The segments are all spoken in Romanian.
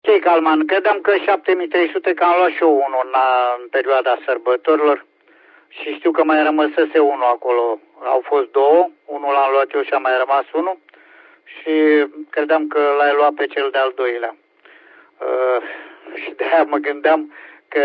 Știi, Calman, credeam că 7300, că am luat și eu unul în perioada sărbătorilor și știu că mai rămăsese unul acolo. Au fost două, unul l-am luat eu și a mai rămas unul și credeam că l-ai luat pe cel de-al doilea. Și de-aia mă gândeam că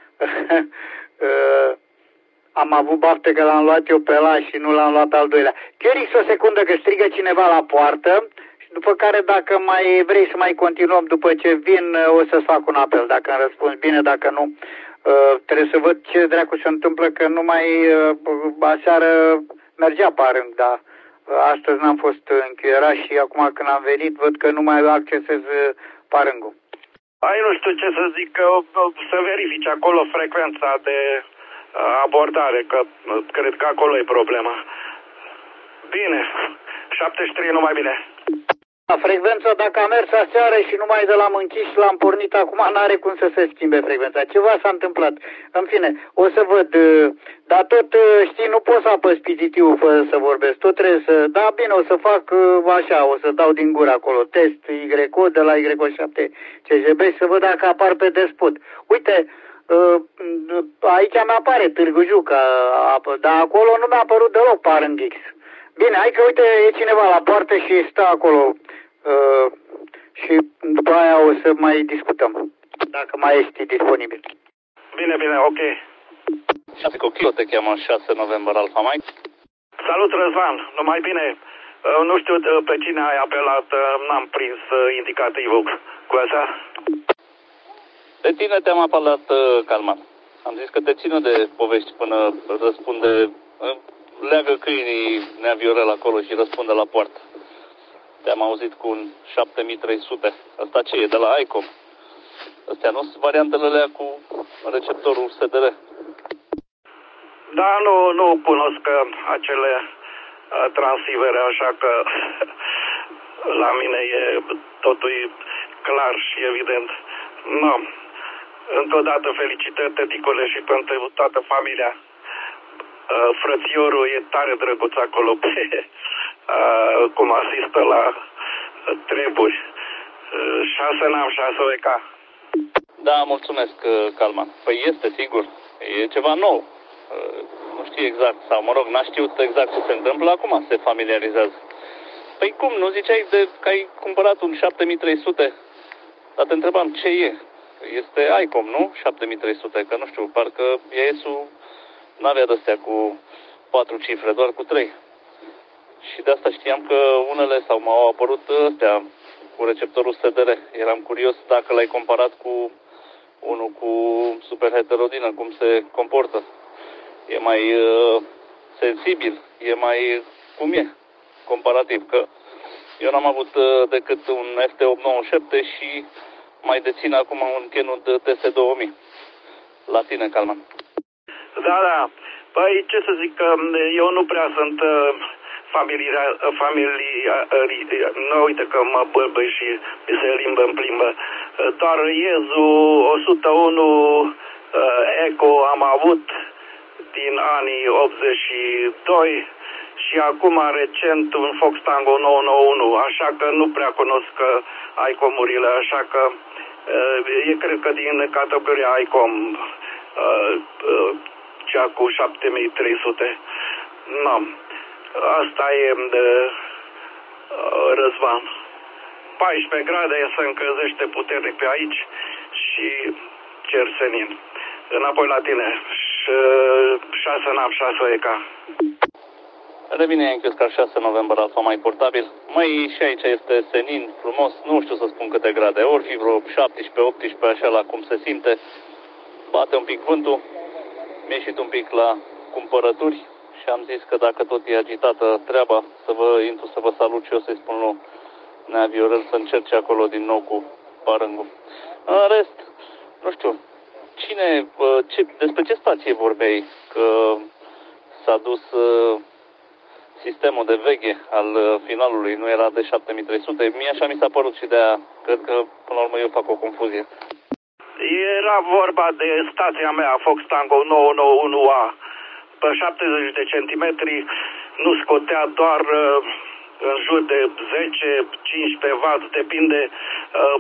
am avut baftă că l-am luat eu pe ăla și nu l-am luat al doilea. Chiar o secundă că strigă cineva la poartă și după care dacă mai vrei să mai continuăm după ce vin, o să-ți fac un apel. Dacă îmi răspunzi bine, dacă nu, trebuie să văd ce dracu se întâmplă, că numai aseară mergea parâng, dar astăzi n-am fost închirierat și acum când am venit văd că nu mai accesez parângul. Ai nu știu ce să zic, că să verifici acolo frecvența de abordare, că cred că acolo e problema. Bine, 73 numai bine. Frecvența, dacă a mers aseară și numai de l-am închis și l-am pornit acum, n-are cum să se schimbe frecvența. Ceva s-a întâmplat. În fine, o să văd, dar tot, știi, nu pot să apăs PTT-ul fără să vorbesc. Tot trebuie să, da, bine, o să fac așa, o să dau din gură acolo, test YO de la Y7 CGB și să văd dacă apar pe despot. Uite, aici mi-apare Târgu Jiu, dar acolo nu mi-a apărut deloc Parâng X. Bine, hai că uite, e cineva la poartă și stă acolo și după aia o să mai discutăm, dacă mai ești disponibil. Bine, bine, ok. 6 Cochilo te cheamă 6 noiembrie Alfa Mike. Salut, Răzvan, numai bine, nu știu pe cine ai apelat, n-am prins indicativul cu asta. Pe tine te-am apelat, Calman. Am zis că te țină de povești până răspunde, leagă câinii Nea Viorel acolo și răspunde la poartă. Te-am auzit cu un 7300. Asta ce e? De la ICOM. Astea nu sunt variantele alea cu receptorul SDR? Da, nu cunosc acele transivere, așa că la mine totul e clar și evident. No. Încă o dată felicitări, tăticule, și pentru toată familia. Frățiorul e tare drăguț acolo cum asistă la treburi. 6 n-am 6 EK. Da, mulțumesc, Calman. Păi este, sigur. E ceva nou. Nu știu exact, sau mă rog, n-a știut exact ce se întâmplă, acum se familiarizează. Păi cum, nu ziceai că ai cumpărat un 7300? Dar te întrebam ce e. Este ICOM, nu? 7300, că nu știu, parcă ES-ul n-avea de-astea cu 4 cifre, doar cu 3. Și de asta știam că unele sau m-au apărut astea cu receptorul SDR. Eram curios dacă l-ai comparat cu unul cu superheterodină, cum se comportă. E mai sensibil, e mai cum e, comparativ, că eu n-am avut decât un FT897 și mai dețin acum un Kenwood TS2000. La tine, Calman. Da. Păi, ce să zic, eu nu prea sunt nu, uite că mă bălbăi și mi se limbă-mi plimbă. Doar Iezu 101 Eco am avut din anii 82 și acum recent un Fox Tango 991, așa că nu prea cunosc ICOM-urile, așa că cred că din categoria ICOM cea cu 7300. No. Asta e Răzvan. 14 grade, se încălzește puternic pe aici și cer senin. Înapoi la tine. 6 n-am 6 EK. Revine Yankee 6 noiembrie Alfa mai portabil. Măi, și aici este senin, frumos, nu știu să spun câte grade, ori fi vreo 17-18, așa la cum se simte. Bate un pic vântul, mi-a ieșit un pic la cumpărături și am zis că dacă tot e agitată treaba, să vă intru să vă salut și eu să-i spun lui Nea Viorel să încerce acolo din nou cu parângul. În rest, nu știu, despre ce stație vorbeai? Că s-a dus sistemul de veche al finalului, nu era de 7300. Mie așa mi s-a părut și de-aia, cred că până la urmă eu fac o confuzie. Era vorba de stația mea, Fox Tango 991A. Pe 70 de centimetri nu scotea doar în jur de 10-15 W, depinde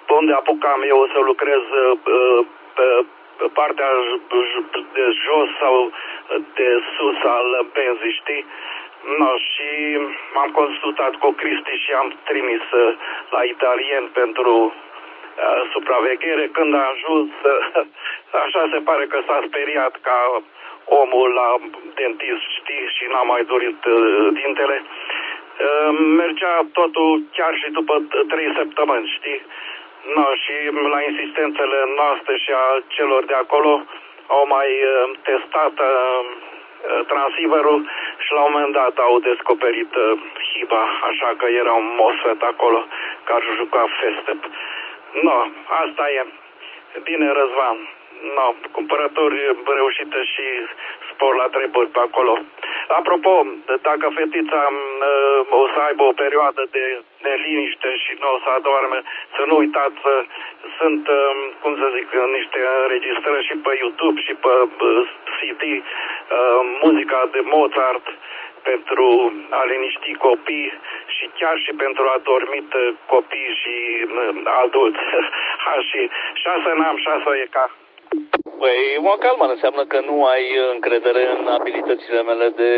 unde apucam eu să lucrez pe partea de jos sau de sus al benzii, știi? No, și m-am consultat cu Cristi și am trimis la italien pentru supraveghere. Când a ajuns, așa se pare că s-a speriat ca omul la dentist, știi, și n-a mai dorit dintele. Mergea totul chiar și după 3 săptămâni, știi? No, și la insistențele noastre și a celor de acolo au mai testat transceiverul și la un moment dat au descoperit hiba, așa că era un MOSFET acolo care juca Festep. No, asta e. Bine, Răzvan. No, cumpărături reușite și spor la treburi pe acolo. Apropo, dacă fetița o să aibă o perioadă de neliniște și nu o să adorme, să nu uitați, sunt, cum să zic, niște înregistrări și pe YouTube și pe CD, muzica de Mozart pentru a liniști copii și chiar și pentru a dormit copii și adulți. Și 6 n-am, 6 e ca. Păi, mă calmă, înseamnă că nu ai încredere în abilitățile mele de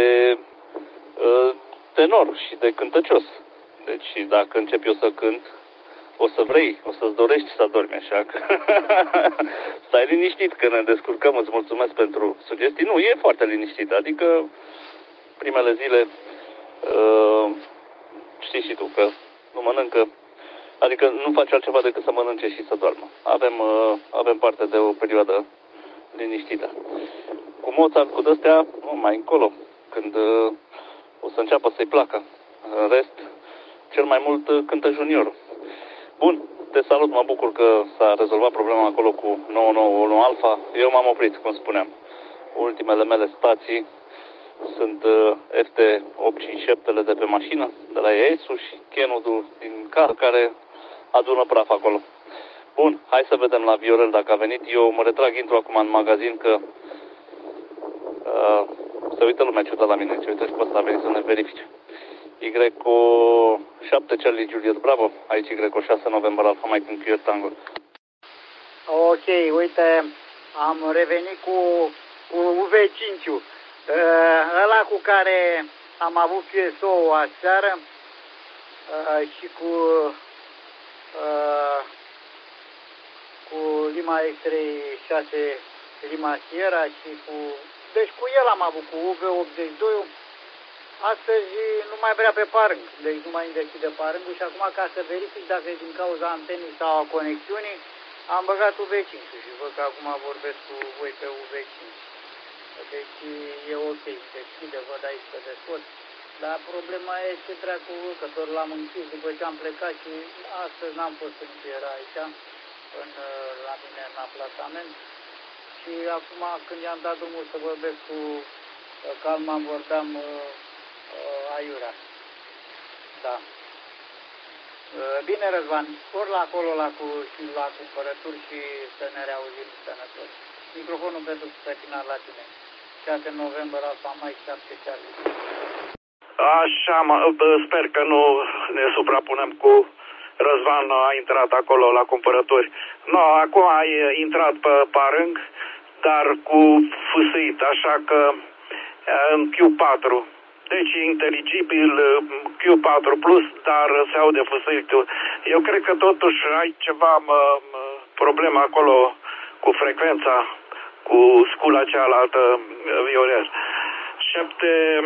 tenor și de cântăcios. Deci, dacă încep eu să cânt, o să vrei, o să-ți dorești să adormi, așa că stai liniștit că ne descurcăm, îți mulțumesc pentru sugestii. Nu, e foarte liniștit, adică primele zile știi și tu că nu mănâncă, adică nu face altceva decât să mănânce și să doarmă. Avem parte de o perioadă liniștită. Cu Mozart, cu de-astea, mai încolo, când o să înceapă să-i placă. În rest, cel mai mult cântă juniorul. Bun, te salut, mă bucur că s-a rezolvat problema acolo cu 991 Alpha. Eu m-am oprit, cum spuneam. Ultimele mele stații sunt FT857-le de pe mașină, de la ESU și Kenwood-ul din car, care adună praf acolo. Bun, hai să vedem la Viorel dacă a venit. Eu mă retrag, intru acum în magazin că se uită lumea ciudat la mine. Ce uite și pe ăsta a venit să ne verifice. Y7 Charlie Juliet Bravo, aici Y6 November Alpha Mike în Pierre Tango. Ok, uite, am revenit cu UV5-ul. Ăla cu care am avut QSO-ul aseară și cu Lima X36 Lima Sierra și deci cu el am avut, cu UV82. Astăzi nu mai vrea pe parâng, deci nu mai îmi deschide parângul și acum ca să verific dacă e din cauza antenii sau a conexiunii, am băgat UV5 și văd că acum vorbesc cu voi pe UV5. Deci e ok, deschide, văd aici pe despot. Dar problema e ce treacu, că tot l-am închis după ce am plecat și astăzi n-am fost în ce era aici, la mine în aplasament. Și acum când i-am dat drumul să vorbesc cu Calman, vorbeam aiurea. Da. Bine, Răzvan, ori la acolo la cumpărături și să ne reauzim sănătos. Microfonul pentru pe final la tine. 6 November Alpha Mike 7 Charlie. Așa, sper că nu ne suprapunem cu Răzvan, a intrat acolo la cumpărături. No, acum ai intrat pe parâng, dar cu fâsâit, așa că în Q4. Deci inteligibil Q4 Plus, dar se aude fâsâitul. Eu cred că totuși ai ceva problemă acolo cu frecvența, cu scula cealaltă, Viorel. 7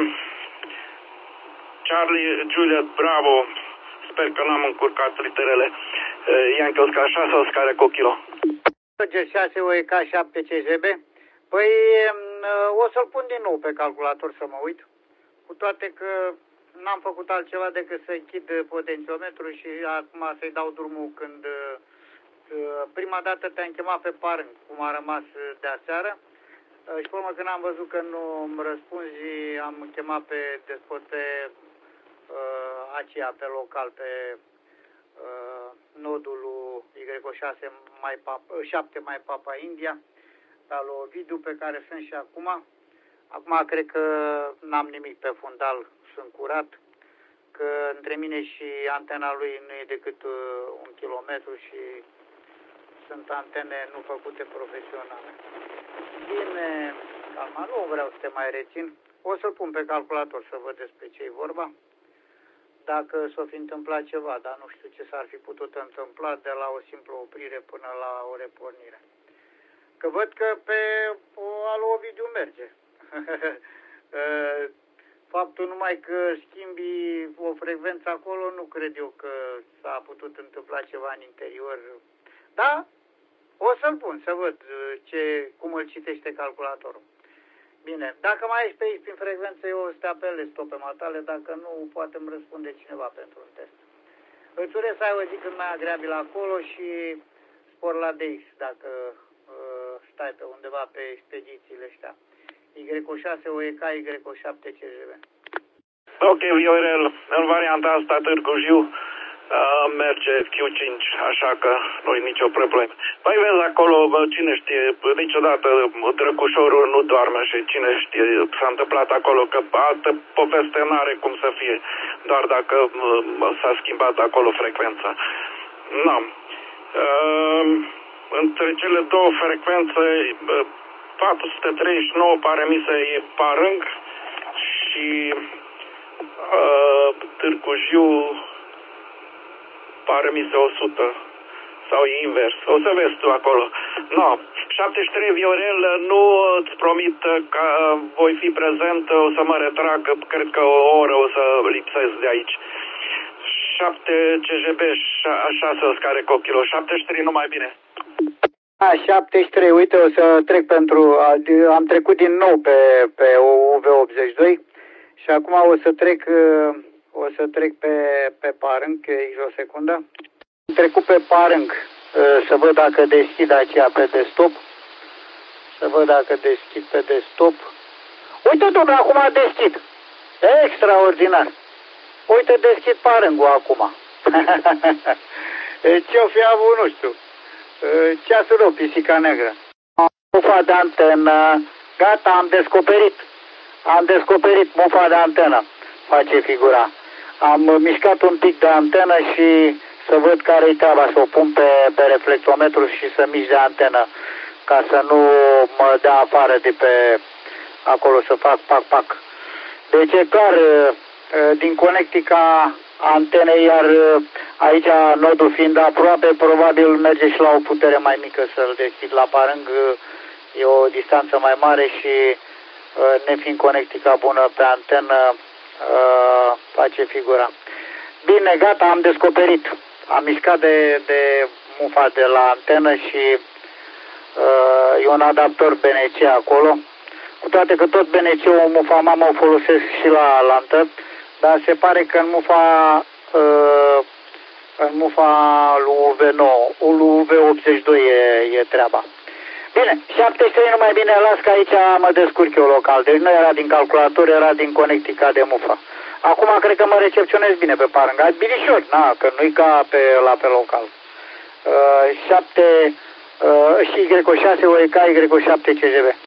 Charlie Juliet Bravo, sper că n-am încurcat literele. Yankee Oscar 6, Oscar cu kilo. G6 OEK 7 CJB. Păi o să-l pun din nou pe calculator să mă uit. Cu toate că n-am făcut altceva decât să închid potențiometrul și acum să-i dau drumul când prima dată te-am chemat pe parâng, cum a rămas de aseară. Și pe urmă când am văzut că nu îmi răspunzi, am chemat pe despot pe aceea, pe local, pe nodul Y6 mai 7 mai Papa India, al lui Ovidiu, pe care sunt și acum. Acum cred că n-am nimic pe fundal, sunt curat, că că între mine și antena lui nu e decât 1 kilometru și sunt antene nu făcute profesionale. Bine, calma, nu vreau să te mai rețin. O să-l pun pe calculator să văd despre ce e vorba. Dacă s-o fi întâmplat ceva, dar nu știu ce s-ar fi putut întâmpla de la o simplă oprire până la o repornire. Că văd că pe alu Ovidiu merge. Faptul numai că schimbi o frecvență acolo, nu cred eu că s-a putut întâmpla ceva în interior. Da? O să-l pun, să văd cum îl citește calculatorul. Bine, dacă mai ești pe aici prin frecvență, eu o să te apelez tot pe matale, dacă nu, poate îmi răspunde cineva pentru un test. Îți urez să ai o zi cât mai agreabilă acolo și spor la DX, dacă stai pe undeva pe expedițiile ăștia. Y6 OEK, Y7 CJV. Ok, Viorel, în varianta asta Târgu Jiu merge Q5, așa că nu-i nicio problemă. Păi vezi acolo, cine știe, niciodată drăgușorul nu doarme și cine știe, s-a întâmplat acolo, că altă poveste n-are cum să fie, doar dacă s-a schimbat acolo frecvența. Nu. Între cele două frecvențe, 439 pare mi se e Parâng și Târgu Jiu pare mi se 100 sau e invers. O să vezi tu acolo. No. 73 Viorel, nu îți promit că voi fi prezent, o să mă retrag, cred că o oră o să lipsesc de aici. 7 CJB, 6 Oscar Eco Kilo, 73 numai bine. 73, uite, o să trec am trecut din nou pe UV82 și acum o să trec pe Parâng, o secundă. Am trecut pe Parâng, să văd dacă deschid aceea pe desktop. Uite, domnule, acum deschid. Extraordinar. Uite, deschid Parângul acum. Ce-o fi avut, nu știu. Ceasul rău, pisica negră. Mufa de antenă. Gata, am descoperit mufa de antenă. Face figura. Am mișcat un pic de antenă și să văd care-i treaba, să o pun pe reflectometru și să mișc de antenă, ca să nu mă dea afară de pe acolo să fac pac. Deci e clar, din conectica antenei, iar aici nodul fiind aproape, probabil merge și la o putere mai mică să-l deschid. La Parâng e o distanță mai mare și nefiind conectica bună pe antenă, face figura. Bine, gata, am descoperit. Am mișcat de mufa de la antenă și e un adaptor BNC acolo. Cu toate că tot BNC-ul, mufa mamă, o folosesc și la lantă, dar se pare că în mufa lui UV82 e treaba. Bine, 73 nu mai bine, las că aici mă descurc eu local. Deci nu era din calculator, era din conectica de mufa. Acum cred că mă recepționez bine pe Parâng. Binișor, că nu-i ca pe local. 7 și Y6 OEK, Y7 CJV.